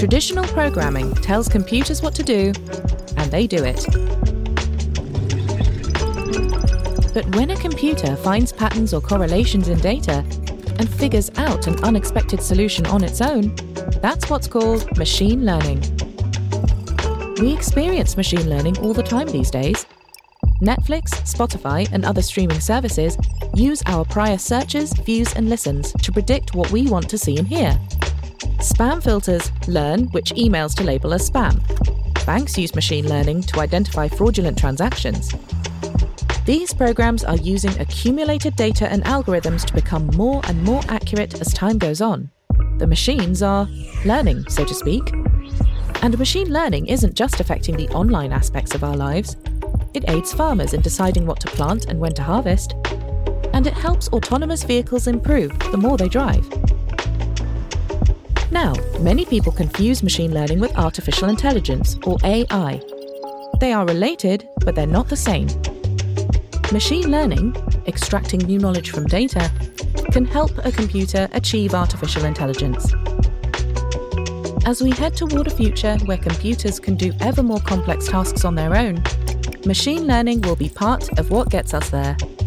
Traditional programming tells computers what to do, and they do it. But when a computer finds patterns or correlations in data and figures out an unexpected solution on its own, that's what's called machine learning. We experience machine learning all the time these days. Netflix, Spotify, and other streaming services use our prior searches, views, and listens to predict what we want to see and hear. Spam filters learn which emails to label as spam. Banks use machine learning to identify fraudulent transactions. These programs are using accumulated data and algorithms to become more and more accurate as time goes on. The machines are learning, so to speak. And machine learning isn't just affecting the online aspects of our lives. It aids farmers in deciding what to plant and when to harvest. And it helps autonomous vehicles improve the more they drive. Now, many people confuse machine learning with artificial intelligence, or AI. They are related, but they're not the same. Machine learning, extracting new knowledge from data, can help a computer achieve artificial intelligence. As we head toward a future where computers can do ever more complex tasks on their own, machine learning will be part of what gets us there.